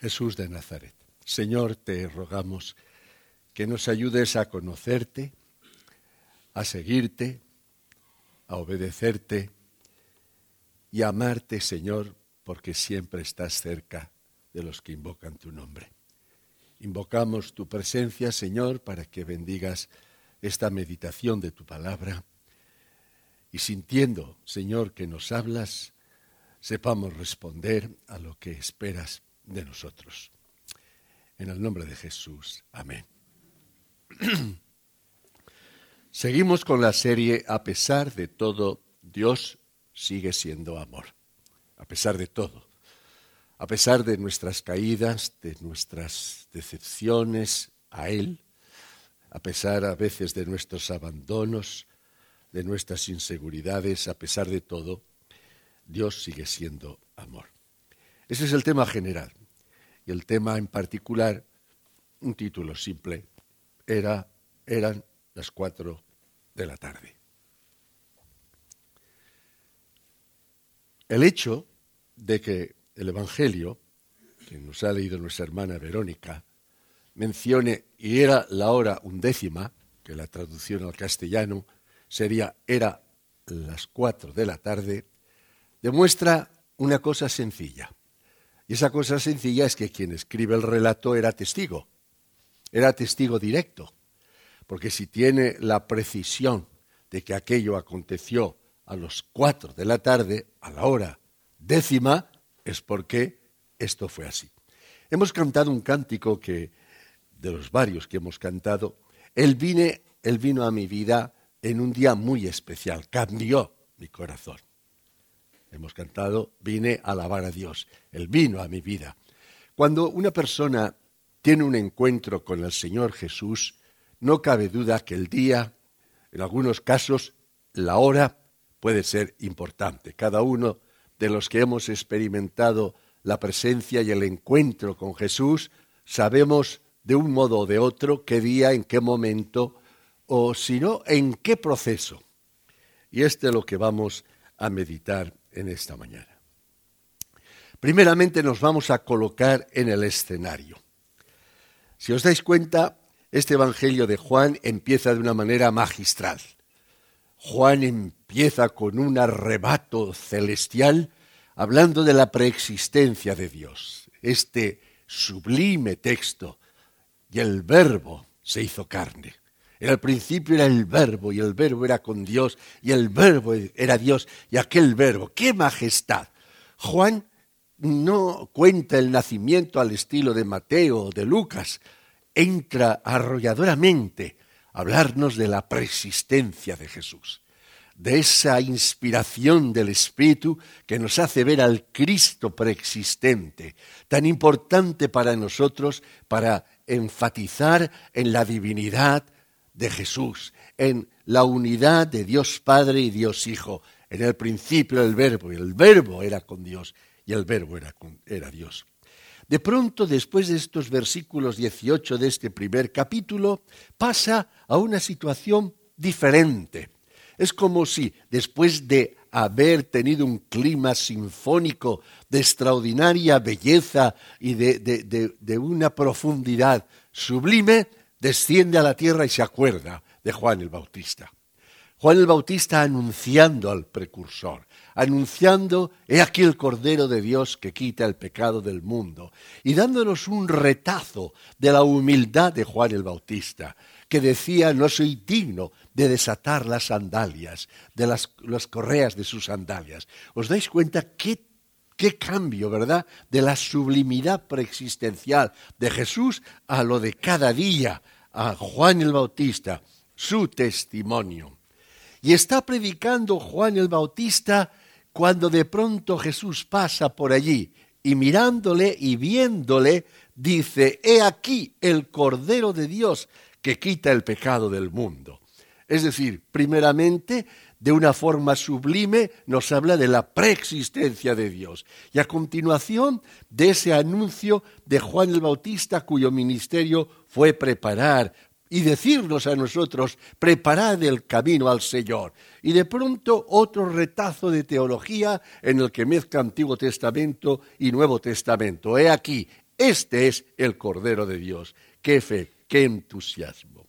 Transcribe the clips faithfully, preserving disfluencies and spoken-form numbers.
Jesús de Nazaret. Señor, te rogamos que nos ayudes a conocerte, a seguirte, a obedecerte y a amarte, Señor, porque siempre estás cerca de los que invocan tu nombre. Invocamos tu presencia, Señor, para que bendigas esta meditación de tu palabra y sintiendo, Señor, que nos hablas, sepamos responder a lo que esperas de nosotros. En el nombre de Jesús. Amén. Seguimos con la serie A pesar de todo, Dios sigue siendo amor. A pesar de todo. A pesar de nuestras caídas, de nuestras decepciones a Él, a pesar a veces de nuestros abandonos, de nuestras inseguridades, a pesar de todo, Dios sigue siendo amor. Ese es el tema general. Y el tema en particular, un título simple, era, eran las cuatro de la tarde. El hecho de que el Evangelio, que nos ha leído nuestra hermana Verónica, mencione, y era la hora undécima, que la traducción al castellano sería, era las cuatro de la tarde, demuestra una cosa sencilla. Y esa cosa sencilla es que quien escribe el relato era testigo, era testigo directo, porque si tiene la precisión de que aquello aconteció a las cuatro de la tarde, a la hora décima, es porque esto fue así. Hemos cantado un cántico que, de los varios que hemos cantado, Él, vine, él vino a mi vida en un día muy especial, cambió mi corazón. Hemos cantado, vine a alabar a Dios. Él vino a mi vida. Cuando una persona tiene un encuentro con el Señor Jesús, no cabe duda que el día, en algunos casos, la hora puede ser importante. Cada uno de los que hemos experimentado la presencia y el encuentro con Jesús, sabemos de un modo o de otro qué día, en qué momento, o si no, en qué proceso. Y este es lo que vamos a meditar en esta mañana. Primeramente nos vamos a colocar en el escenario. Si os dais cuenta, este Evangelio de Juan empieza de una manera magistral. Juan empieza con un arrebato celestial hablando de la preexistencia de Dios. Este sublime texto, y el Verbo se hizo carne. En el principio era el Verbo, y el Verbo era con Dios, y el Verbo era Dios, y aquel Verbo, ¡qué majestad! Juan no cuenta el nacimiento al estilo de Mateo o de Lucas, entra arrolladoramente a hablarnos de la preexistencia de Jesús, de esa inspiración del Espíritu que nos hace ver al Cristo preexistente, tan importante para nosotros para enfatizar en la divinidad de Jesús, en la unidad de Dios Padre y Dios Hijo. En el principio el Verbo, y el Verbo era con Dios, y el Verbo era, con, era Dios. De pronto, después de estos versículos dieciocho de este primer capítulo, pasa a una situación diferente. Es como si, después de haber tenido un clima sinfónico de extraordinaria belleza y de, de, de, de una profundidad sublime, desciende a la tierra y se acuerda de Juan el Bautista. Juan el Bautista anunciando al precursor, anunciando, he aquí el Cordero de Dios que quita el pecado del mundo, y dándonos un retazo de la humildad de Juan el Bautista, que decía, no soy digno de desatar las sandalias, de las, las correas de sus sandalias. ¿Os dais cuenta qué, qué cambio, verdad? De la sublimidad preexistencial de Jesús a lo de cada día, a Juan el Bautista, su testimonio. Y está predicando Juan el Bautista cuando de pronto Jesús pasa por allí y mirándole y viéndole, dice, he aquí el Cordero de Dios que quita el pecado del mundo. Es decir, primeramente, de una forma sublime, nos habla de la preexistencia de Dios. Y a continuación, de ese anuncio de Juan el Bautista, cuyo ministerio fue preparar y decirnos a nosotros, preparad el camino al Señor. Y de pronto otro retazo de teología en el que mezcla Antiguo Testamento y Nuevo Testamento. He aquí, Este es el Cordero de Dios. ¡Qué fe, qué entusiasmo!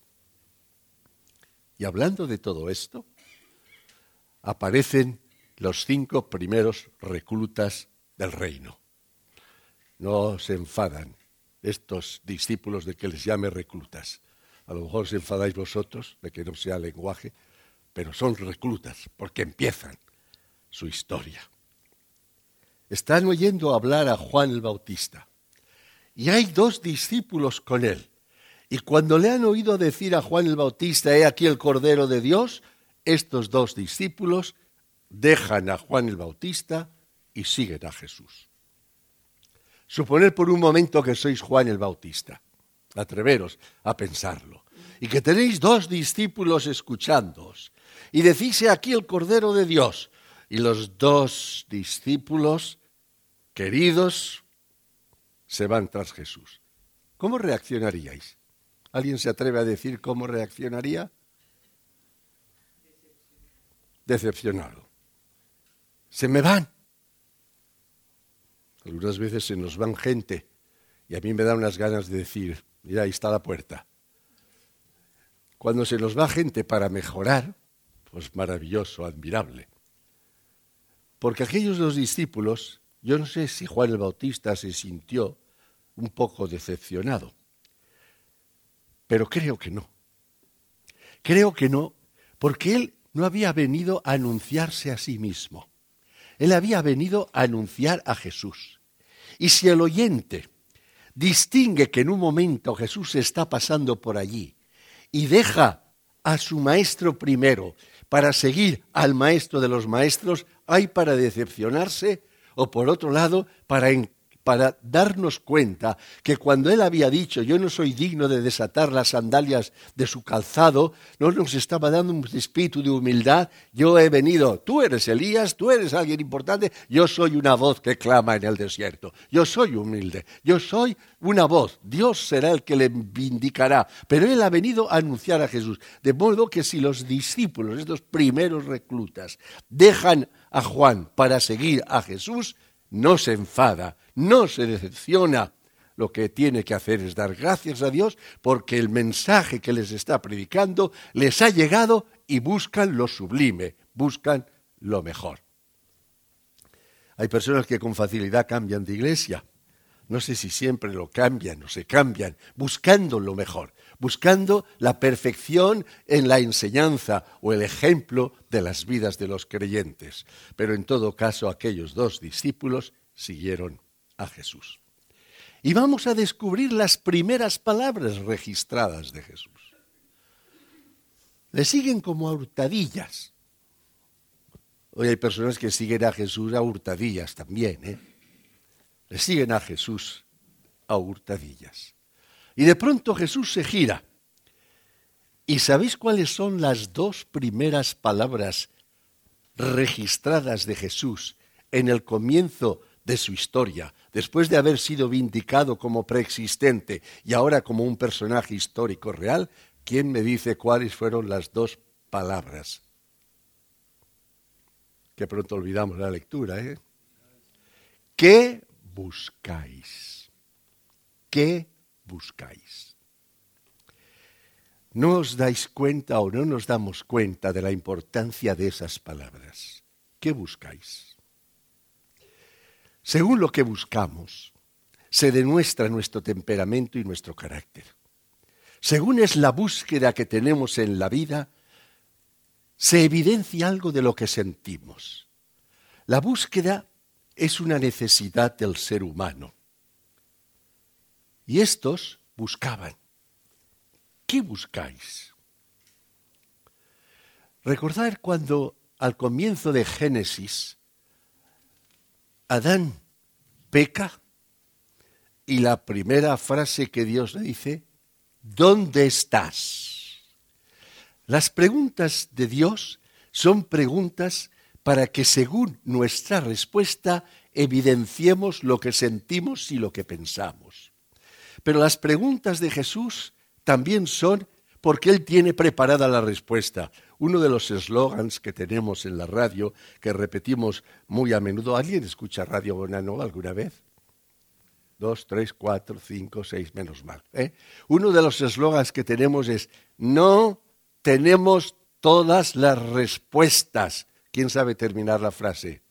Y hablando de todo esto, aparecen los cinco primeros reclutas del reino. No se enfadan estos discípulos de que les llame reclutas. A lo mejor os enfadáis vosotros de que no sea lenguaje, pero son reclutas porque empiezan su historia. Están oyendo hablar a Juan el Bautista y hay dos discípulos con él. Y cuando le han oído decir a Juan el Bautista, he aquí el Cordero de Dios, estos dos discípulos dejan a Juan el Bautista y siguen a Jesús. Suponed por un momento que sois Juan el Bautista. Atreveros a pensarlo. Y que tenéis dos discípulos escuchándoos. Y decís, aquí el Cordero de Dios. Y los dos discípulos, queridos, se van tras Jesús. ¿Cómo reaccionaríais? ¿Alguien se atreve a decir cómo reaccionaría? Decepcionado. Se me van. Algunas veces se nos van gente y a mí me da unas ganas de decir, mira, ahí está la puerta. Cuando se nos va gente para mejorar, pues maravilloso, admirable. Porque aquellos dos discípulos, yo no sé si Juan el Bautista se sintió un poco decepcionado, pero creo que no. Creo que no, porque él no había venido a anunciarse a sí mismo. Él había venido a anunciar a Jesús. Y si el oyente distingue que en un momento Jesús está pasando por allí y deja a su maestro primero para seguir al maestro de los maestros, hay para decepcionarse o por otro lado para en para darnos cuenta que cuando él había dicho, yo no soy digno de desatar las sandalias de su calzado, no nos estaba dando un espíritu de humildad. Yo he venido, tú eres Elías, tú eres alguien importante, yo soy una voz que clama en el desierto. Yo soy humilde, yo soy una voz, Dios será el que le vindicará. Pero él ha venido a anunciar a Jesús. De modo que si los discípulos, estos primeros reclutas, dejan a Juan para seguir a Jesús, no se enfada, no se decepciona. Lo que tiene que hacer es dar gracias a Dios porque el mensaje que les está predicando les ha llegado y buscan lo sublime, buscan lo mejor. Hay personas que con facilidad cambian de iglesia. No sé si siempre lo cambian o se cambian, buscando lo mejor, buscando la perfección en la enseñanza o el ejemplo de las vidas de los creyentes. Pero en todo caso, aquellos dos discípulos siguieron a Jesús. Y vamos a descubrir las primeras palabras registradas de Jesús. Le siguen como a hurtadillas. Hoy hay personas que siguen a Jesús a hurtadillas también, ¿eh? Le siguen a Jesús a hurtadillas. Y de pronto Jesús se gira. ¿Y sabéis cuáles son las dos primeras palabras registradas de Jesús en el comienzo de su historia, después de haber sido vindicado como preexistente y ahora como un personaje histórico real? ¿Quién me dice cuáles fueron las dos palabras? Que pronto olvidamos la lectura, ¿eh? ¿Qué buscáis? ¿Qué buscáis? No os dais cuenta o no nos damos cuenta de la importancia de esas palabras. ¿Qué buscáis? Según lo que buscamos, se demuestra nuestro temperamento y nuestro carácter. Según es la búsqueda que tenemos en la vida, se evidencia algo de lo que sentimos. La búsqueda es una necesidad del ser humano. Y estos buscaban. ¿Qué buscáis? Recordad cuando al comienzo de Génesis, Adán peca y la primera frase que Dios le dice, ¿dónde estás? Las preguntas de Dios son preguntas para que según nuestra respuesta evidenciemos lo que sentimos y lo que pensamos. Pero las preguntas de Jesús también son porque Él tiene preparada la respuesta. Uno de los eslogans que tenemos en la radio, que repetimos muy a menudo. ¿Alguien escucha Radio Bonanova alguna vez? dos, tres, cuatro, cinco, seis, menos mal. ¿eh? Uno de los eslogans que tenemos es, no tenemos todas las respuestas. ¿Quién sabe terminar la frase?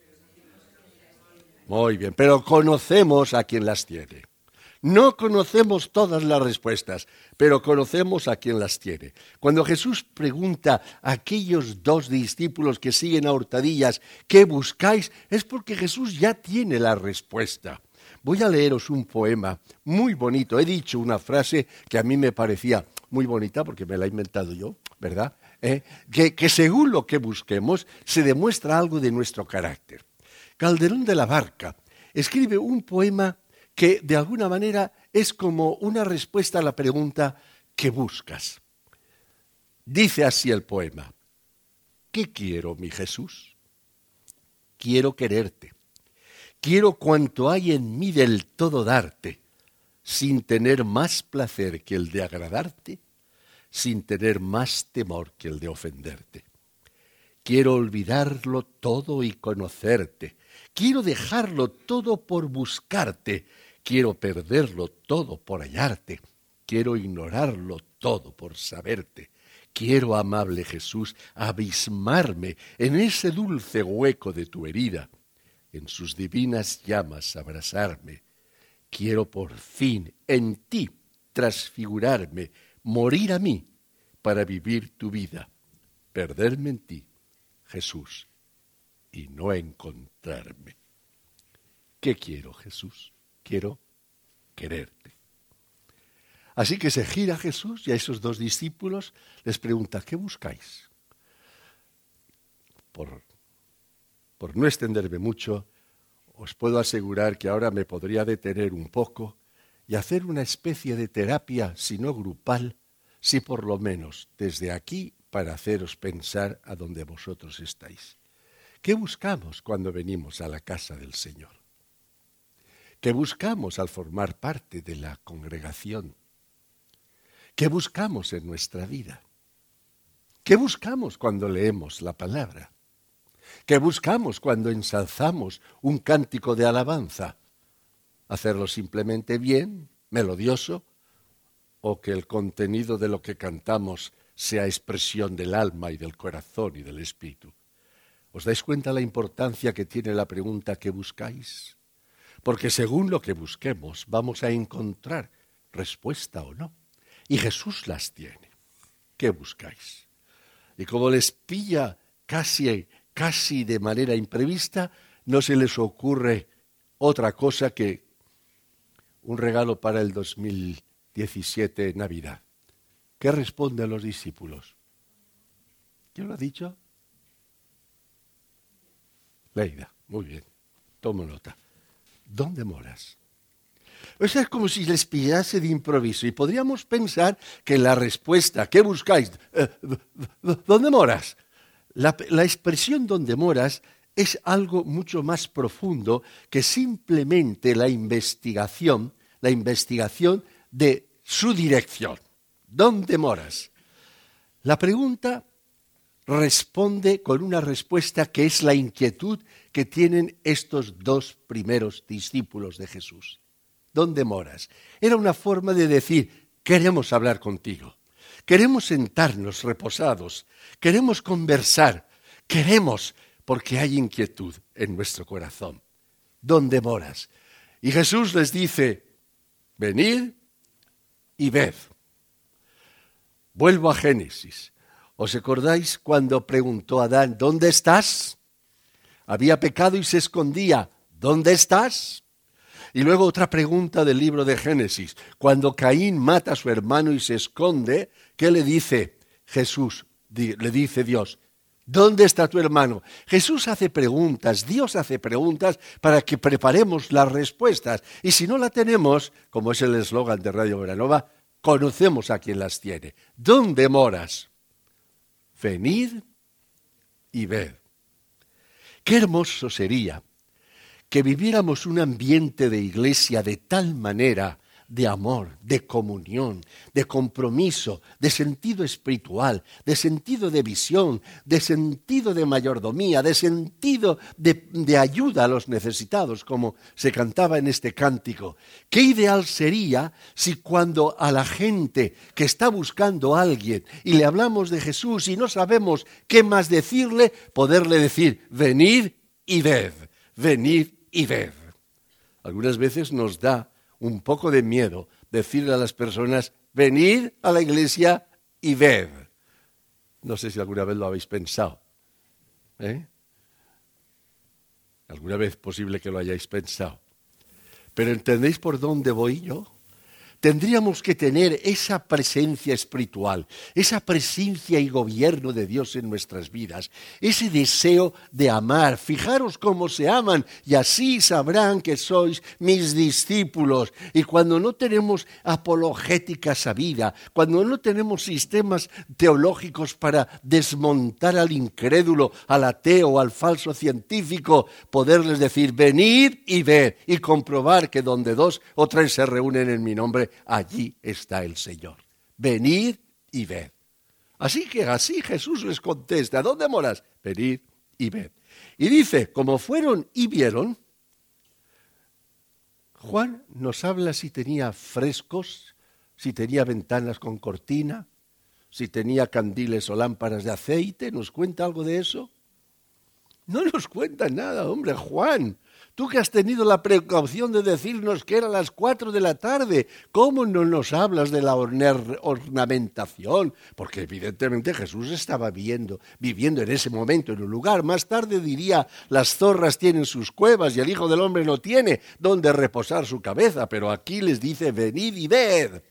Muy bien, pero conocemos a quien las tiene. No conocemos todas las respuestas, pero conocemos a quien las tiene. Cuando Jesús pregunta a aquellos dos discípulos que siguen a hurtadillas, ¿qué buscáis? Es porque Jesús ya tiene la respuesta. Voy a leeros un poema muy bonito. He dicho una frase que a mí me parecía muy bonita porque me la he inventado yo, ¿verdad? ¿Eh? Que, que según lo que busquemos se demuestra algo de nuestro carácter. Calderón de la Barca escribe un poema que de alguna manera es como una respuesta a la pregunta ¿qué buscas? Dice así el poema: ¿qué quiero, mi Jesús? Quiero quererte. Quiero cuanto hay en mí del todo darte, sin tener más placer que el de agradarte, sin tener más temor que el de ofenderte. Quiero olvidarlo todo y conocerte. Quiero dejarlo todo por buscarte. Quiero perderlo todo por hallarte. Quiero ignorarlo todo por saberte. Quiero, amable Jesús, abismarme en ese dulce hueco de tu herida, en sus divinas llamas abrazarme. Quiero por fin en ti transfigurarme, morir a mí para vivir tu vida, perderme en ti, Jesús, y no encontrarme. ¿Qué quiero, Jesús? Quiero quererte. Así que se gira Jesús y a esos dos discípulos les pregunta, ¿qué buscáis? Por, por no extenderme mucho, os puedo asegurar que ahora me podría detener un poco y hacer una especie de terapia, si no grupal, si por lo menos desde aquí para haceros pensar a donde vosotros estáis. ¿Qué buscamos cuando venimos a la casa del Señor? ¿Qué buscamos al formar parte de la congregación? ¿Qué buscamos en nuestra vida? ¿Qué buscamos cuando leemos la palabra? ¿Qué buscamos cuando ensalzamos un cántico de alabanza? ¿Hacerlo simplemente bien, melodioso, o que el contenido de lo que cantamos sea expresión del alma y del corazón y del espíritu? ¿Os dais cuenta la importancia que tiene la pregunta ¿qué buscáis? Porque según lo que busquemos vamos a encontrar respuesta o no. Y Jesús las tiene. ¿Qué buscáis? Y como les pilla casi, casi de manera imprevista, no se les ocurre otra cosa que un regalo para el dos mil diecisiete Navidad. ¿Qué responden los discípulos? ¿Quién lo ha dicho? Leida, muy bien, tomo nota. ¿Dónde moras? O sea, es como si les pillase de improviso y podríamos pensar que la respuesta, ¿qué buscáis? Eh, ¿Dónde moras? La, la expresión ¿dónde moras? Es algo mucho más profundo que simplemente la investigación, la investigación de su dirección. ¿Dónde moras? La pregunta responde con una respuesta que es la inquietud que tienen estos dos primeros discípulos de Jesús. ¿Dónde moras? Era una forma de decir, queremos hablar contigo, queremos sentarnos reposados, queremos conversar, queremos, porque hay inquietud en nuestro corazón. ¿Dónde moras? Y Jesús les dice, venid y ved. Vuelvo a Génesis. ¿Os acordáis cuando preguntó a Adán, ¿dónde estás? Había pecado y se escondía, ¿dónde estás? Y luego otra pregunta del libro de Génesis. Cuando Caín mata a su hermano y se esconde, ¿qué le dice Jesús? Le dice Dios, ¿dónde está tu hermano? Jesús hace preguntas, Dios hace preguntas para que preparemos las respuestas. Y si no la tenemos, como es el eslogan de Radio Veranova, conocemos a quien las tiene. ¿Dónde moras? Venid y ved. Qué hermoso sería que viviéramos un ambiente de iglesia de tal manera de amor, de comunión, de compromiso, de sentido espiritual, de sentido de visión, de sentido de mayordomía, de sentido de, de ayuda a los necesitados, como se cantaba en este cántico. ¿Qué ideal sería si cuando a la gente que está buscando a alguien y le hablamos de Jesús y no sabemos qué más decirle, poderle decir, venid y ved, venid y ved? Algunas veces nos da un poco de miedo decirle a las personas, venid a la iglesia y ved. No sé si alguna vez lo habéis pensado. ¿Eh? Alguna vez posible que lo hayáis pensado. Pero ¿entendéis por dónde voy yo? Tendríamos que tener esa presencia espiritual, esa presencia y gobierno de Dios en nuestras vidas, ese deseo de amar. Fijaros cómo se aman y así sabrán que sois mis discípulos. Y cuando no tenemos apologética sabida, cuando no tenemos sistemas teológicos para desmontar al incrédulo, al ateo, al falso científico, poderles decir, venid y ved y comprobar que donde dos o tres se reúnen en mi nombre, allí está el Señor. Venid y ved. Así que así Jesús les contesta, ¿dónde moras? Venid y ved. Y dice, como fueron y vieron, Juan nos habla si tenía frescos, si tenía ventanas con cortina, si tenía candiles o lámparas de aceite. ¿Nos cuenta algo de eso? No nos cuenta nada, hombre. Juan, tú que has tenido la precaución de decirnos que eran las cuatro de la tarde, ¿cómo no nos hablas de la ornamentación? Porque evidentemente Jesús estaba viviendo, viviendo en ese momento en un lugar. Más tarde diría, las zorras tienen sus cuevas y el Hijo del Hombre no tiene donde reposar su cabeza. Pero aquí les dice, venid y ved.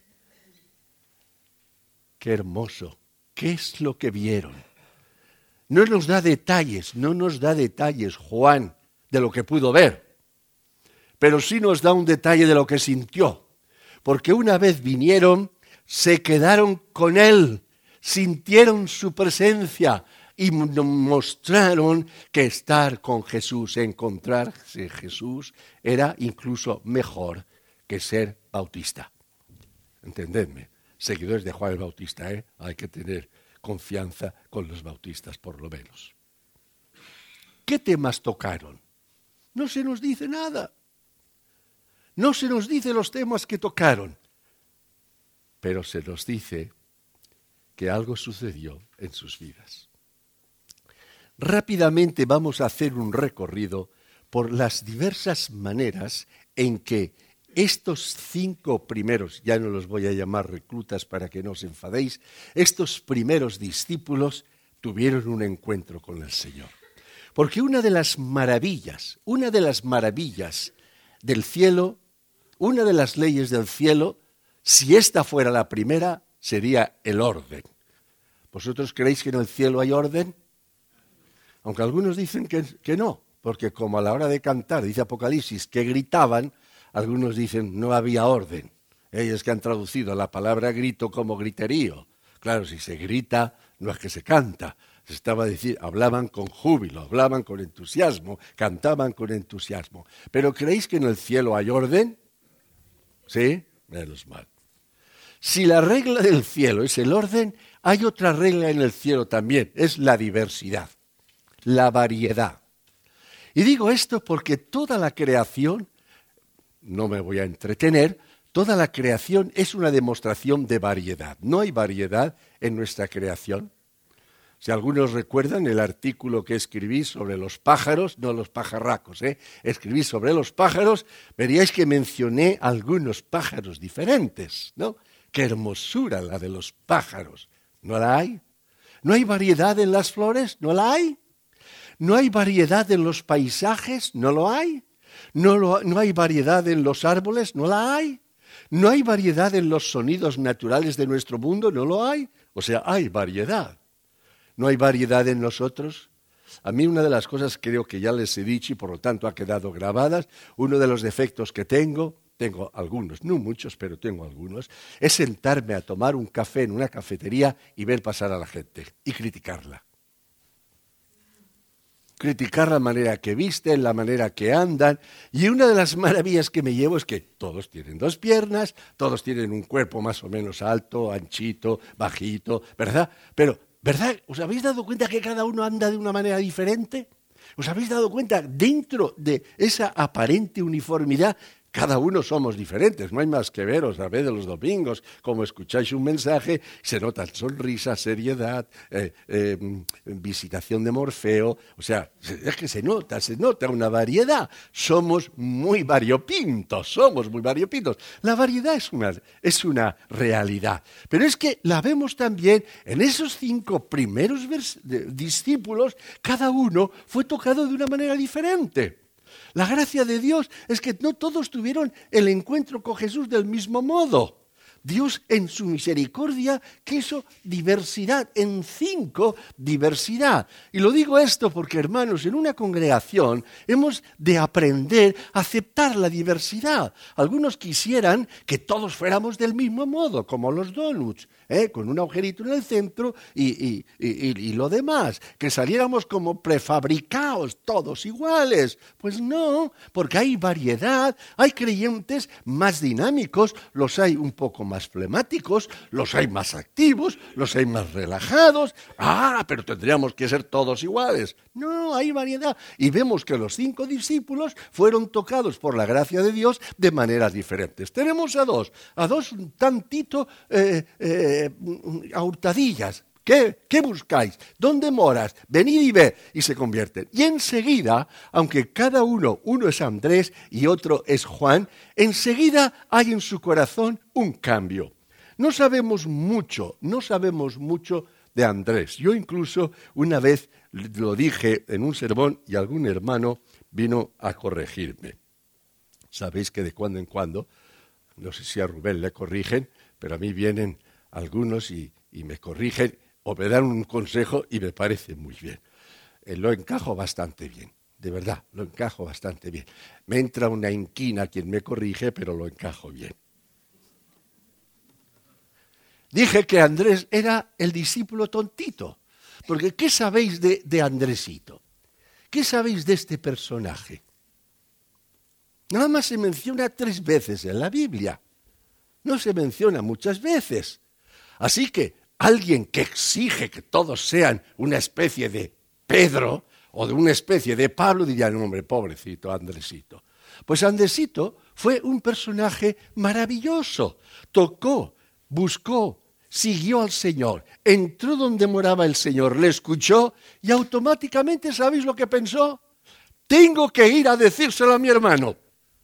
Qué hermoso. ¿Qué es lo que vieron? No nos da detalles, no nos da detalles, Juan, de lo que pudo ver, pero sí nos da un detalle de lo que sintió, porque una vez vinieron, se quedaron con él, sintieron su presencia y mostraron que estar con Jesús, encontrarse Jesús, era incluso mejor que ser bautista. Entendedme, seguidores de Juan el Bautista, ¿eh? Hay que tener confianza con los bautistas, por lo menos. ¿Qué temas tocaron? No se nos dice nada. No se nos dice los temas que tocaron. Pero se nos dice que algo sucedió en sus vidas. Rápidamente vamos a hacer un recorrido por las diversas maneras en que estos cinco primeros, ya no los voy a llamar reclutas para que no os enfadéis, estos primeros discípulos tuvieron un encuentro con el Señor. Porque una de las maravillas, una de las maravillas del cielo, una de las leyes del cielo, si esta fuera la primera, sería el orden. ¿Vosotros creéis que en el cielo hay orden? Aunque algunos dicen que, que no, porque como a la hora de cantar, dice Apocalipsis, que gritaban, algunos dicen no había orden. Ellos que han traducido la palabra grito como griterío. Claro, si se grita, no es que se canta. Se estaba a decir, hablaban con júbilo, hablaban con entusiasmo, cantaban con entusiasmo. ¿Pero creéis que en el cielo hay orden? ¿Sí? Menos mal. Si la regla del cielo es el orden, hay otra regla en el cielo también, es la diversidad, la variedad. Y digo esto porque toda la creación, no me voy a entretener, toda la creación es una demostración de variedad. ¿No hay variedad en nuestra creación? Si algunos recuerdan el artículo que escribí sobre los pájaros, no los pajarracos, ¿eh? escribí sobre los pájaros, veríais que mencioné algunos pájaros diferentes, ¿no? ¡Qué hermosura la de los pájaros! ¿No la hay? ¿No hay variedad en las flores? ¿No la hay? ¿No hay variedad en los paisajes? ¿No lo hay? ¿No, lo, ¿No hay variedad en los árboles? ¿No la hay? ¿No hay variedad en los sonidos naturales de nuestro mundo? ¿No lo hay? O sea, hay variedad. ¿No hay variedad en nosotros? A mí una de las cosas creo que ya les he dicho y por lo tanto ha quedado grabadas, uno de los defectos que tengo, tengo algunos, no muchos, pero tengo algunos, es sentarme a tomar un café en una cafetería y ver pasar a la gente y criticarla. criticar la manera que visten, la manera que andan. Y una de las maravillas que me llevo es que todos tienen dos piernas, todos tienen un cuerpo más o menos alto, anchito, bajito, ¿verdad? Pero, ¿verdad? ¿Os habéis dado cuenta que cada uno anda de una manera diferente? ¿Os habéis dado cuenta dentro de esa aparente uniformidad? Cada uno somos diferentes, no hay más que veros a veces los domingos, como escucháis un mensaje, se notan sonrisa, seriedad, eh, eh, visitación de Morfeo, o sea, es que se nota, se nota una variedad. Somos muy variopintos, somos muy variopintos. La variedad es una, es una realidad, pero es que la vemos también en esos cinco primeros discípulos, cada uno fue tocado de una manera diferente. La gracia de Dios es que no todos tuvieron el encuentro con Jesús del mismo modo. Dios en su misericordia quiso diversidad, en cinco diversidad. Y lo digo esto porque, hermanos, en una congregación hemos de aprender a aceptar la diversidad. Algunos quisieran que todos fuéramos del mismo modo, como los donuts, ¿eh? Con un agujerito en el centro y, y, y, y lo demás, que saliéramos como prefabricados, todos iguales. Pues no, porque hay variedad, hay creyentes más dinámicos, los hay un poco más más flemáticos, los hay más activos, los hay más relajados. Ah, pero tendríamos que ser todos iguales. No, hay variedad. Y vemos que los cinco discípulos fueron tocados por la gracia de Dios de maneras diferentes. Tenemos a dos, a dos un tantito eh, eh, a hurtadillas. ¿Qué, ¿Qué buscáis? ¿Dónde moras? Venid y ve. Y se convierten. Y enseguida, aunque cada uno, uno es Andrés y otro es Juan, enseguida hay en su corazón un cambio. No sabemos mucho, no sabemos mucho de Andrés. Yo incluso una vez lo dije en un sermón y algún hermano vino a corregirme. Sabéis que de cuando en cuando, no sé si a Rubén le corrigen, pero a mí vienen algunos y, y me corrigen o me dan un consejo y me parece muy bien. Eh, lo encajo bastante bien, de verdad, lo encajo bastante bien. Me entra una inquina quien me corrige, pero lo encajo bien. Dije que Andrés era el discípulo tontito, porque ¿qué sabéis de, de Andresito? ¿Qué sabéis de este personaje? Nada más se menciona tres veces en la Biblia, no se menciona muchas veces. Así que alguien que exige que todos sean una especie de Pedro o de una especie de Pablo diría, no, hombre, pobrecito, Andresito. Pues Andresito fue un personaje maravilloso. Tocó, buscó, siguió al Señor, entró donde moraba el Señor, le escuchó y automáticamente, ¿sabéis lo que pensó? Tengo que ir a decírselo a mi hermano.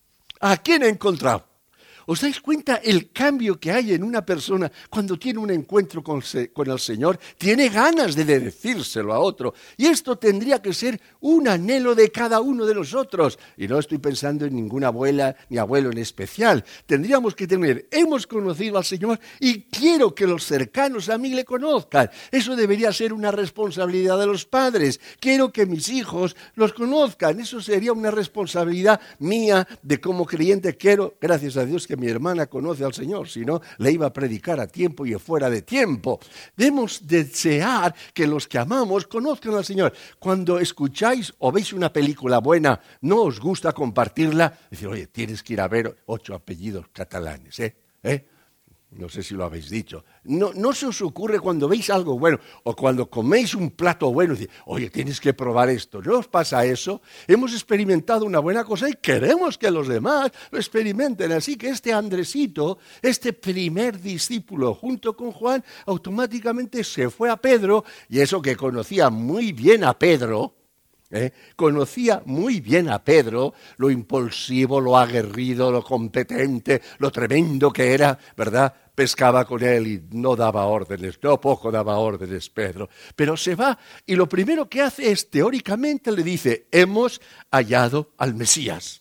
¿A quién he encontrado? ¿Os dais cuenta el cambio que hay en una persona cuando tiene un encuentro con, se, con el Señor? Tiene ganas de decírselo a otro. Y esto tendría que ser un anhelo de cada uno de nosotros. Y no estoy pensando en ninguna abuela ni abuelo en especial. Tendríamos que tener, hemos conocido al Señor y quiero que los cercanos a mí le conozcan. Eso debería ser una responsabilidad de los padres. Quiero que mis hijos los conozcan. Eso sería una responsabilidad mía de como creyente. Quiero, gracias a Dios, que mi hermana conoce al Señor, si no, le iba a predicar a tiempo y fuera de tiempo. Debemos desear que los que amamos conozcan al Señor. Cuando escucháis o veis una película buena, no os gusta compartirla, decir, oye, tienes que ir a ver ocho apellidos catalanes, ¿eh? ¿Eh? No sé si lo habéis dicho. No, no se os ocurre cuando veis algo bueno o cuando coméis un plato bueno, decir, oye, tienes que probar esto. ¿No os pasa eso? Hemos experimentado una buena cosa y queremos que los demás lo experimenten. Así que este Andresito, este primer discípulo junto con Juan, automáticamente se fue a Pedro, y eso que conocía muy bien a Pedro, ¿Eh? conocía muy bien a Pedro, lo impulsivo, lo aguerrido, lo competente, lo tremendo que era, ¿verdad? Pescaba con él y no daba órdenes, no poco daba órdenes Pedro, pero se va y lo primero que hace es, teóricamente, le dice, hemos hallado al Mesías.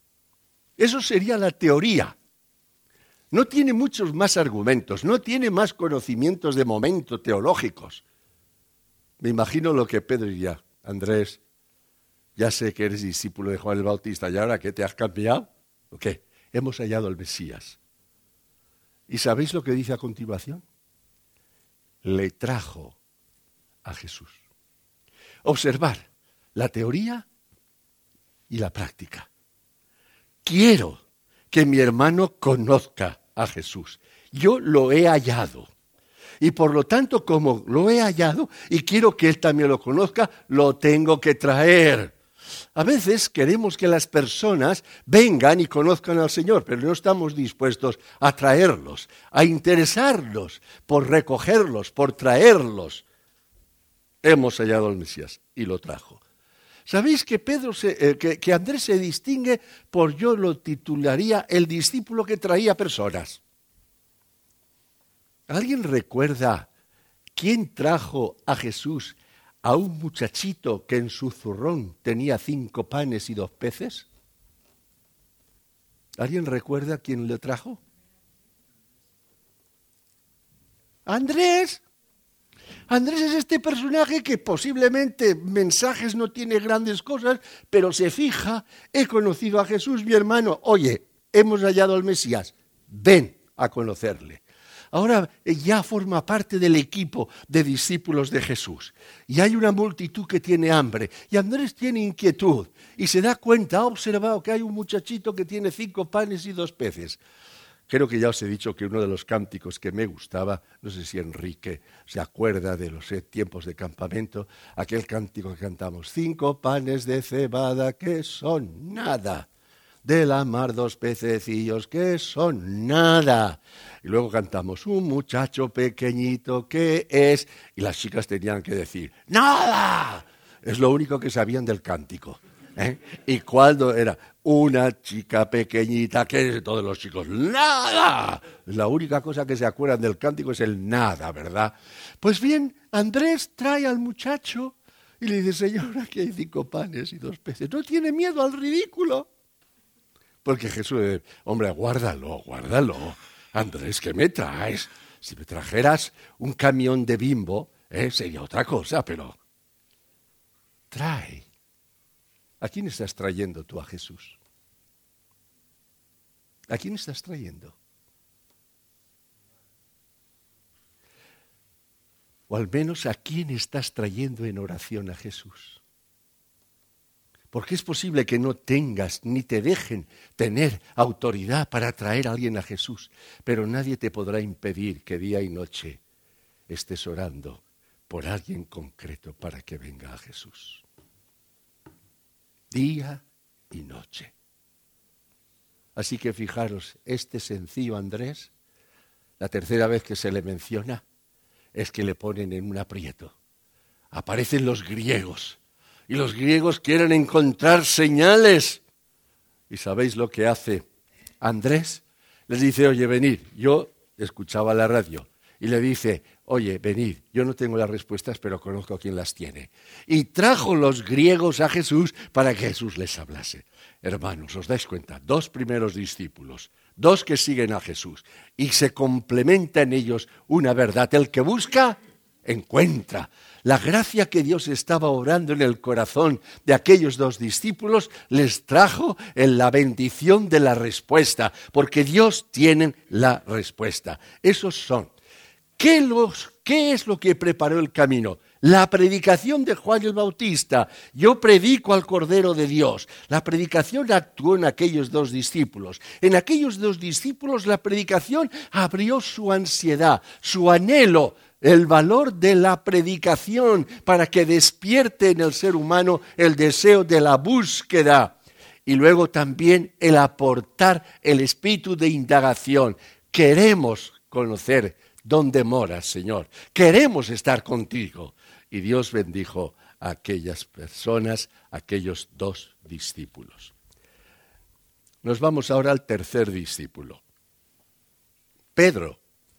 Eso sería la teoría. No tiene muchos más argumentos, no tiene más conocimientos de momento teológicos. Me imagino lo que Pedro diría, Andrés, ya sé que eres discípulo de Juan el Bautista, ¿y ahora qué te has cambiado? ¿O qué? Hemos hallado al Mesías. ¿Y sabéis lo que dice a continuación? Le trajo a Jesús. Observar, la teoría y la práctica. Quiero que mi hermano conozca a Jesús. Yo lo he hallado. Y por lo tanto, como lo he hallado y quiero que él también lo conozca, lo tengo que traer. A veces queremos que las personas vengan y conozcan al Señor, pero no estamos dispuestos a traerlos, a interesarnos por recogerlos, por traerlos. Hemos hallado al Mesías y lo trajo. ¿Sabéis que, Pedro se, eh, que, que Andrés se distingue por, yo lo titularía, el discípulo que traía personas? ¿Alguien recuerda quién trajo a Jesús a un muchachito que en su zurrón tenía cinco panes y dos peces? ¿Alguien recuerda quién le trajo? Andrés. Andrés es este personaje que posiblemente mensajes no tiene grandes cosas, pero se fija, he conocido a Jesús, mi hermano, oye, hemos hallado al Mesías, ven a conocerle. Ahora ya forma parte del equipo de discípulos de Jesús. Y hay una multitud que tiene hambre. Y Andrés tiene inquietud. Y se da cuenta, ha observado que hay un muchachito que tiene cinco panes y dos peces. Creo que ya os he dicho que uno de los cánticos que me gustaba, no sé si Enrique se acuerda de los tiempos de campamento, aquel cántico que cantamos, cinco panes de cebada que son nada. De la mar dos pececillos que son nada. Y luego cantamos, un muchacho pequeñito que es... Y las chicas tenían que decir, ¡nada! Es lo único que sabían del cántico. ¿eh? Y cuando era una chica pequeñita que es, todos los chicos, ¡nada! La única cosa que se acuerdan del cántico es el nada, ¿verdad? Pues bien, Andrés trae al muchacho y le dice, Señor, aquí hay cinco panes y dos peces. No tiene miedo al ridículo. Porque Jesús le dice, hombre, guárdalo, guárdalo. Andrés, ¿qué me traes? Si me trajeras un camión de Bimbo, eh, sería otra cosa, pero trae. ¿A quién estás trayendo tú a Jesús? ¿A quién estás trayendo? O al menos, ¿a quién estás trayendo en oración a Jesús? Porque es posible que no tengas ni te dejen tener autoridad para traer a alguien a Jesús, pero nadie te podrá impedir que día y noche estés orando por alguien concreto para que venga a Jesús. Día y noche. Así que fijaros, este sencillo Andrés, la tercera vez que se le menciona, es que le ponen en un aprieto. Aparecen los griegos. Y los griegos quieren encontrar señales. ¿Y sabéis lo que hace Andrés? Les dice, oye, venid. Yo escuchaba la radio y le dice, oye, venid. Yo no tengo las respuestas, pero conozco a quien las tiene. Y trajo los griegos a Jesús para que Jesús les hablase. Hermanos, ¿os dais cuenta? Dos primeros discípulos, dos que siguen a Jesús. Y se complementa en ellos una verdad. El que busca, encuentra. La gracia que Dios estaba obrando en el corazón de aquellos dos discípulos les trajo en la bendición de la respuesta, porque Dios tiene la respuesta. Esos son. ¿Qué, los, ¿Qué es lo que preparó el camino? La predicación de Juan el Bautista. Yo predico al Cordero de Dios. La predicación actuó en aquellos dos discípulos. En aquellos dos discípulos la predicación abrió su ansiedad, su anhelo, el valor de la predicación para que despierte en el ser humano el deseo de la búsqueda y luego también el aportar el espíritu de indagación. Queremos conocer dónde moras, Señor. Queremos estar contigo. Y Dios bendijo a aquellas personas, a aquellos dos discípulos. Nos vamos ahora al tercer discípulo. Pedro.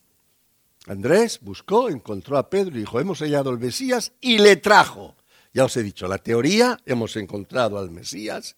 Andrés buscó, encontró a Pedro y dijo, hemos hallado al Mesías y le trajo. Ya os he dicho, la teoría, hemos encontrado al Mesías.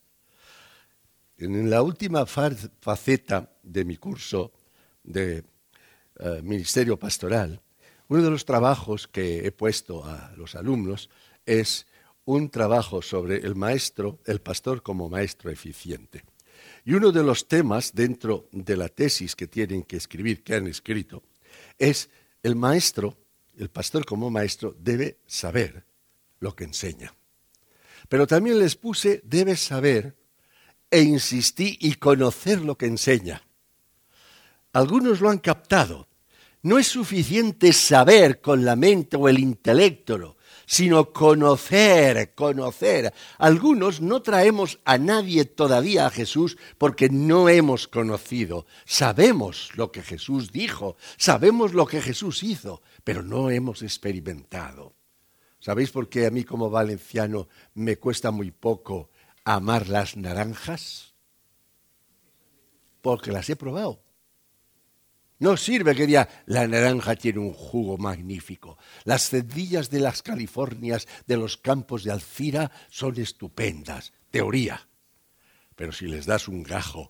En la última faceta de mi curso de uh, Ministerio Pastoral, uno de los trabajos que he puesto a los alumnos es un trabajo sobre el maestro, el pastor como maestro eficiente. Y uno de los temas dentro de la tesis que tienen que escribir, que han escrito, es el maestro, el pastor como maestro debe saber lo que enseña. Pero también les puse, debes saber, e insistí y conocer lo que enseña. Algunos lo han captado. No es suficiente saber con la mente o el intelecto, sino conocer, conocer. Algunos no traemos a nadie todavía a Jesús porque no hemos conocido. Sabemos lo que Jesús dijo, sabemos lo que Jesús hizo, pero no hemos experimentado. ¿Sabéis por qué a mí como valenciano me cuesta muy poco amar las naranjas? Porque las he probado. No sirve que diga, la naranja tiene un jugo magnífico. Las celdillas de las Californias, de los campos de Alcira, son estupendas. Teoría. Pero si les das un gajo,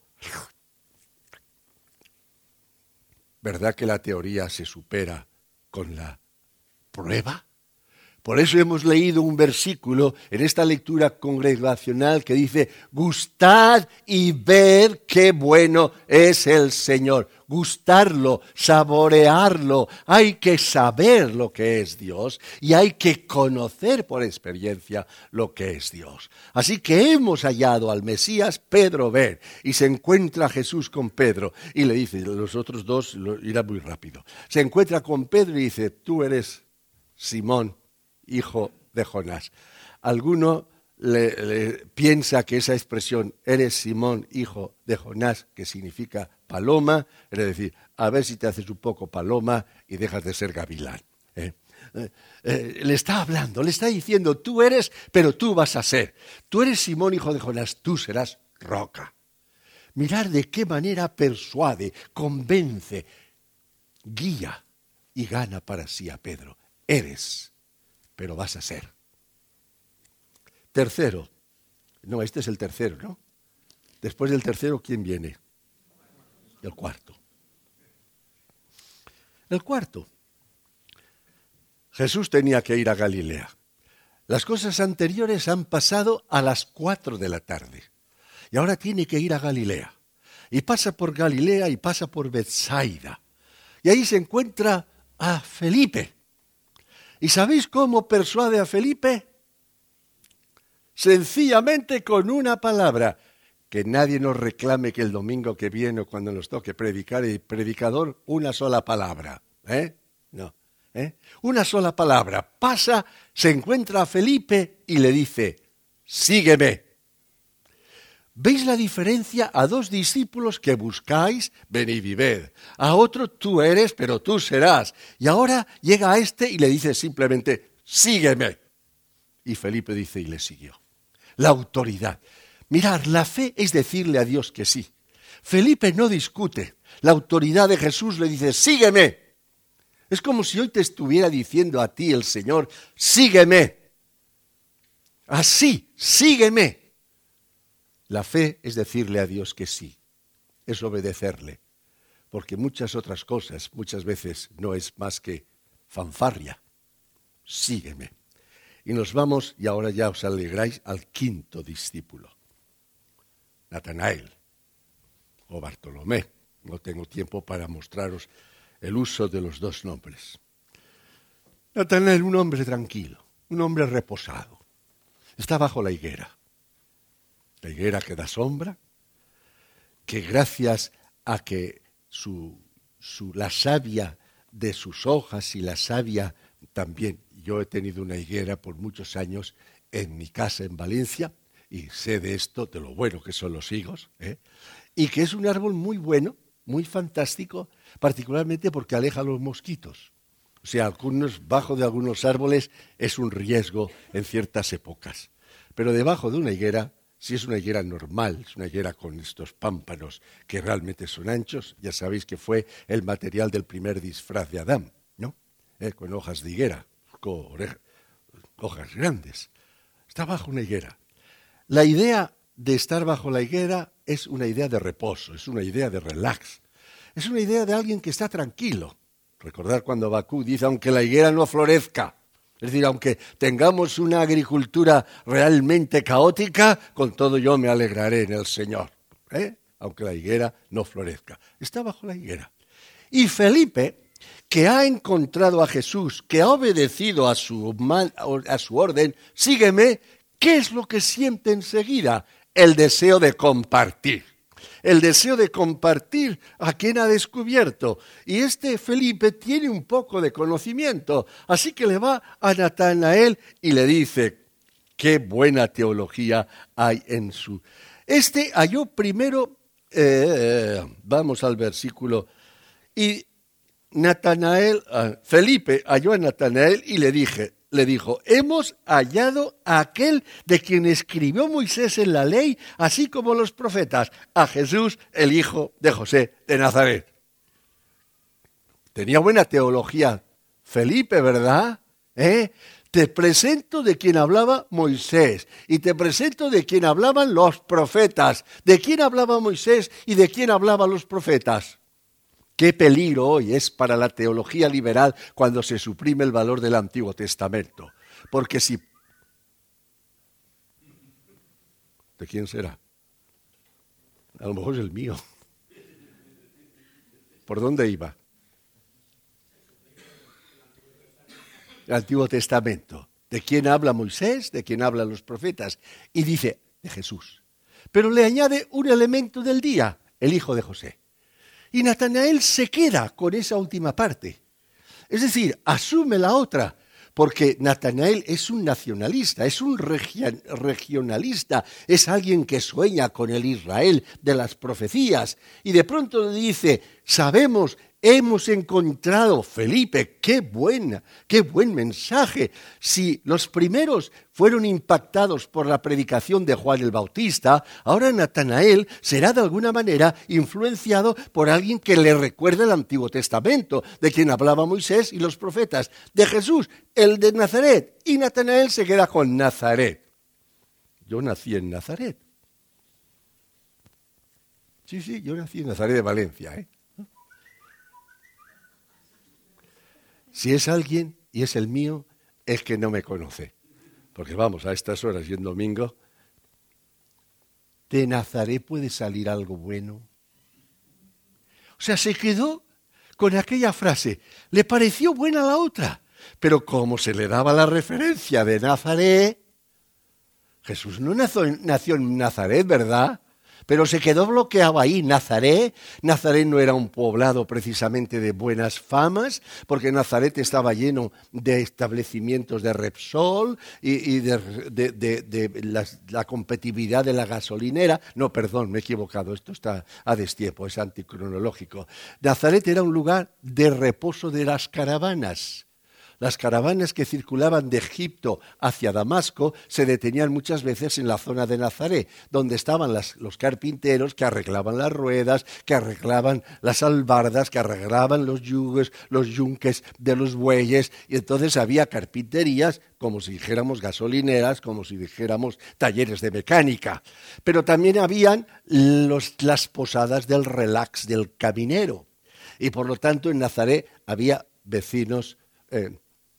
¿verdad que la teoría se supera con la prueba? Por eso hemos leído un versículo en esta lectura congregacional que dice, gustad y ved qué bueno es el Señor. Gustarlo, saborearlo, hay que saber lo que es Dios y hay que conocer por experiencia lo que es Dios. Así que hemos hallado al Mesías, Pedro ve, y se encuentra Jesús con Pedro y le dice, los otros dos irá muy rápido, se encuentra con Pedro y dice, tú eres Simón, hijo de Jonás. Alguno le, le piensa que esa expresión, eres Simón, hijo de Jonás, que significa paloma, es decir, a ver si te haces un poco paloma y dejas de ser gavilán. ¿eh? Eh, eh, le está hablando, le está diciendo, tú eres, pero tú vas a ser. Tú eres Simón, hijo de Jonás, tú serás roca. Mirad de qué manera persuade, convence, guía y gana para sí a Pedro. Eres, pero vas a ser. Tercero. No, este es el tercero, ¿no? Después del tercero, ¿quién viene? El cuarto. El cuarto. Jesús tenía que ir a Galilea. Las cosas anteriores han pasado a las cuatro de la tarde. Y ahora tiene que ir a Galilea. Y pasa por Galilea y pasa por Betsaida. Y ahí se encuentra a Felipe. ¿Y sabéis cómo persuade a Felipe? Sencillamente con una palabra. Que nadie nos reclame que el domingo que viene o cuando nos toque predicar, el predicador, una sola palabra. ¿Eh? No. ¿Eh? Una sola palabra. Pasa, se encuentra a Felipe y le dice, sígueme. ¿Veis la diferencia? A dos discípulos que buscáis, venid y ved. A otro, tú eres, pero tú serás. Y ahora llega a este y le dice simplemente, sígueme. Y Felipe dice, y le siguió. La autoridad. Mirad, la fe es decirle a Dios que sí. Felipe no discute. La autoridad de Jesús le dice, sígueme. Es como si hoy te estuviera diciendo a ti el Señor, sígueme. Así, sígueme. La fe es decirle a Dios que sí, es obedecerle, porque muchas otras cosas, muchas veces no es más que fanfarria. Sígueme. Y nos vamos, y ahora ya os alegráis, al quinto discípulo, Natanael o Bartolomé. No tengo tiempo para mostraros el uso de los dos nombres. Natanael, un hombre tranquilo, un hombre reposado, está bajo la higuera. La higuera que da sombra, que gracias a que su, su, la savia de sus hojas y la savia también, yo he tenido una higuera por muchos años en mi casa en Valencia y sé de esto, de lo bueno que son los higos, ¿eh? Y que es un árbol muy bueno, muy fantástico, particularmente porque aleja a los mosquitos. O sea, algunos, bajo de algunos árboles es un riesgo en ciertas épocas, pero debajo de una higuera, si es una higuera normal, es una higuera con estos pámpanos que realmente son anchos, ya sabéis que fue el material del primer disfraz de Adán, ¿no? Eh, con hojas de higuera, con oreja, hojas grandes. Está bajo una higuera. La idea de estar bajo la higuera es una idea de reposo, es una idea de relax, es una idea de alguien que está tranquilo. Recordar cuando Habacuc dice, aunque la higuera no florezca, es decir, aunque tengamos una agricultura realmente caótica, con todo yo me alegraré en el Señor, ¿eh? Aunque la higuera no florezca. Está bajo la higuera. Y Felipe, que ha encontrado a Jesús, que ha obedecido a su, mal, a su orden, sígueme, ¿Qué es lo que siente enseguida? El deseo de compartir. El deseo de compartir a quien ha descubierto. Y este Felipe tiene un poco de conocimiento, así que le va a Natanael y le dice, qué buena teología hay en su... Este halló primero, eh, vamos al versículo, y Natanael, uh, Felipe halló a Natanael y le dije, le dijo, hemos hallado a aquel de quien escribió Moisés en la ley, así como los profetas, a Jesús, el hijo de José de Nazaret. Tenía buena teología Felipe, ¿verdad? ¿Eh? Te presento de quien hablaba Moisés y te presento de quien hablaban los profetas. ¿De quién hablaba Moisés y de quién hablaban los profetas? Qué peligro hoy es para la teología liberal cuando se suprime el valor del Antiguo Testamento. Porque si... ¿De quién será? A lo mejor es el mío. ¿Por dónde iba? El Antiguo Testamento. ¿De quién habla Moisés? ¿De quién hablan los profetas? Y dice, de Jesús. Pero le añade un elemento del día, el hijo de José. Y Natanael se queda con esa última parte. Es decir, asume la otra, porque Natanael es un nacionalista, es un regionalista, es alguien que sueña con el Israel de las profecías. Y de pronto le dice, sabemos, hemos encontrado, Felipe, qué buena, qué buen mensaje. Si los primeros fueron impactados por la predicación de Juan el Bautista, ahora Natanael será de alguna manera influenciado por alguien que le recuerde el Antiguo Testamento, de quien hablaba Moisés y los profetas, de Jesús, el de Nazaret. Y Natanael se queda con Nazaret. Yo nací en Nazaret. Sí, sí, yo nací en Nazaret de Valencia, ¿eh? Si es alguien y es el mío, es que no me conoce. Porque vamos, a estas horas y en domingo, ¿de Nazaret puede salir algo bueno? O sea, se quedó con aquella frase. Le pareció buena la otra, pero como se le daba la referencia de Nazaret, Jesús no nació, nació en Nazaret, ¿verdad? Pero se quedó bloqueado ahí. Nazaret, Nazaret no era un poblado precisamente de buenas famas, porque Nazaret estaba lleno de establecimientos de Repsol y, y de, de, de, de la, la competitividad de la gasolinera. No, perdón, me he equivocado, esto está a destiempo, es anticronológico. Nazaret era un lugar de reposo de las caravanas. Las caravanas que circulaban de Egipto hacia Damasco se detenían muchas veces en la zona de Nazaret, donde estaban las, los carpinteros que arreglaban las ruedas, que arreglaban las albardas, que arreglaban los yugos, los yunques de los bueyes, y entonces había carpinterías, como si dijéramos gasolineras, como si dijéramos talleres de mecánica. Pero también habían los, las posadas del relax del caminero, y por lo tanto en Nazaret había vecinos eh,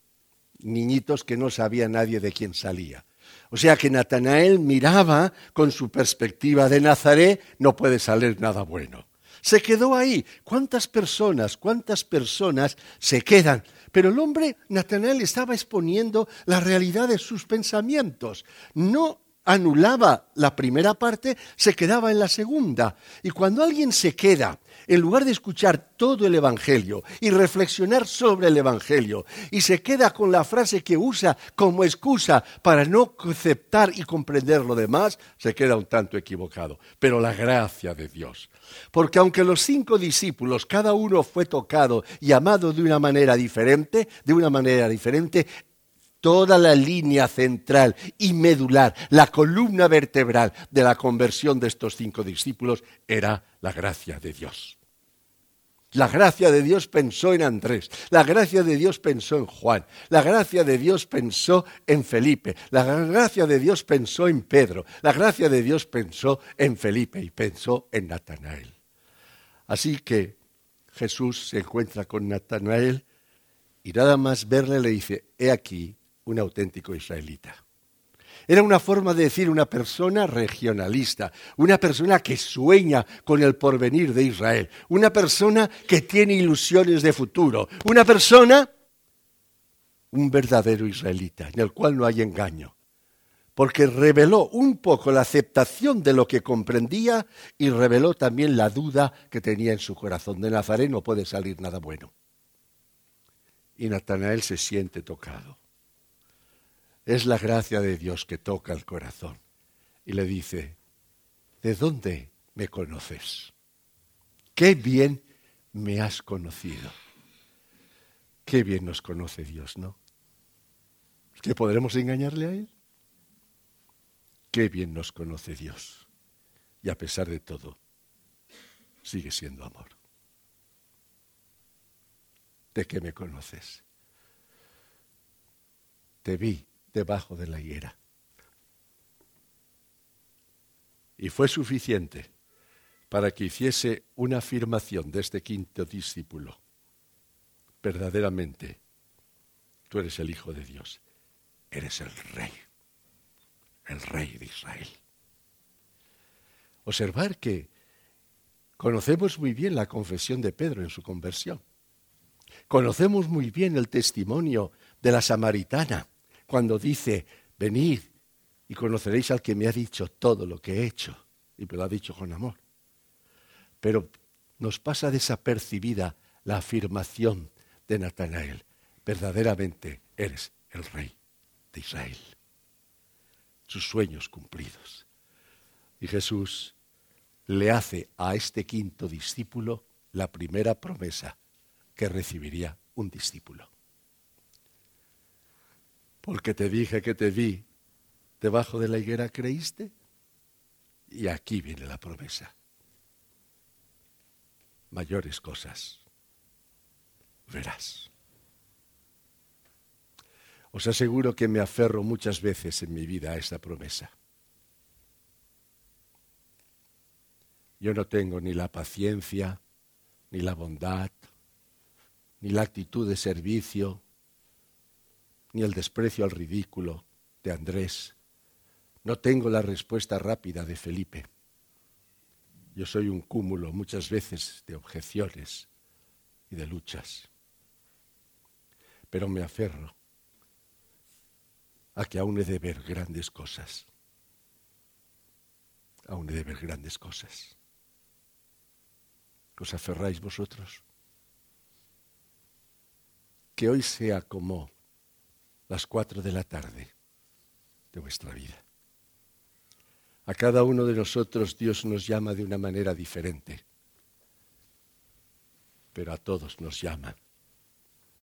niñitos que no sabía nadie de quién salía. O sea que Natanael miraba con su perspectiva de Nazaret, no puede salir nada bueno. Se quedó ahí. ¿Cuántas personas, cuántas personas se quedan? Pero el hombre, Natanael, estaba exponiendo la realidad de sus pensamientos. No anulaba la primera parte, se quedaba en la segunda. Y cuando alguien se queda, en lugar de escuchar todo el Evangelio y reflexionar sobre el Evangelio, y se queda con la frase que usa como excusa para no aceptar y comprender lo demás, se queda un tanto equivocado. Pero la gracia de Dios. Porque aunque los cinco discípulos, cada uno fue tocado y amado de una manera diferente, de una manera diferente, toda la línea central y medular, la columna vertebral de la conversión de estos cinco discípulos era la gracia de Dios. La gracia de Dios pensó en Andrés, la gracia de Dios pensó en Juan, la gracia de Dios pensó en Felipe, la gracia de Dios pensó en Pedro, la gracia de Dios pensó en Felipe y pensó en Natanael. Así que Jesús se encuentra con Natanael y nada más verle le dice, he aquí un auténtico israelita. Era una forma de decir una persona regionalista, una persona que sueña con el porvenir de Israel, una persona que tiene ilusiones de futuro, una persona, un verdadero israelita, en el cual no hay engaño, porque reveló un poco la aceptación de lo que comprendía y reveló también la duda que tenía en su corazón. De Nazaret no puede salir nada bueno. Y Natanael se siente tocado. Es la gracia de Dios que toca el corazón y le dice, ¿de dónde me conoces? Qué bien me has conocido. Qué bien nos conoce Dios, ¿no? ¿Es que podremos engañarle a Él? Qué bien nos conoce Dios. Y a pesar de todo, sigue siendo amor. ¿De qué me conoces? Te vi debajo de la higuera. Y fue suficiente para que hiciese una afirmación de este quinto discípulo. Verdaderamente, tú eres el Hijo de Dios. Eres el Rey. El Rey de Israel. Observar que conocemos muy bien la confesión de Pedro en su conversión. Conocemos muy bien el testimonio de la samaritana cuando dice, venid y conoceréis al que me ha dicho todo lo que he hecho. Y me lo ha dicho con amor. Pero nos pasa desapercibida la afirmación de Natanael. Verdaderamente eres el Rey de Israel. Sus sueños cumplidos. Y Jesús le hace a este quinto discípulo la primera promesa que recibiría un discípulo. Porque te dije que te vi debajo de la higuera, ¿creíste? Y aquí viene la promesa. Mayores cosas verás. Os aseguro que me aferro muchas veces en mi vida a esta promesa. Yo no tengo ni la paciencia, ni la bondad, ni la actitud de servicio, ni el desprecio al ridículo de Andrés. No tengo la respuesta rápida de Felipe. Yo soy un cúmulo muchas veces de objeciones y de luchas. Pero me aferro a que aún he de ver grandes cosas. Aún he de ver grandes cosas. ¿Os aferráis vosotros? Que hoy sea como las cuatro de la tarde de vuestra vida. A cada uno de nosotros Dios nos llama de una manera diferente, pero a todos nos llama